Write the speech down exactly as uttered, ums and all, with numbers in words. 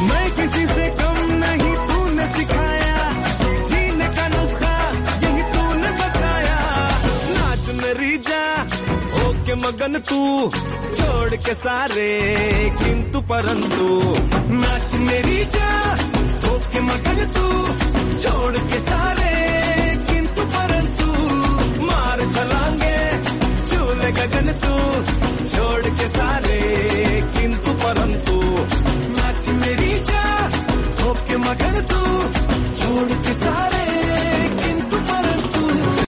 मैं किसी से कम नहीं, तूने सिखाया जीने का नुस्खा, यही तूने बताया। नाच मेरी जा होके मगन तू, छोड़ के सारे किंतु परंतु। नाच मेरी जा होके मगन तू,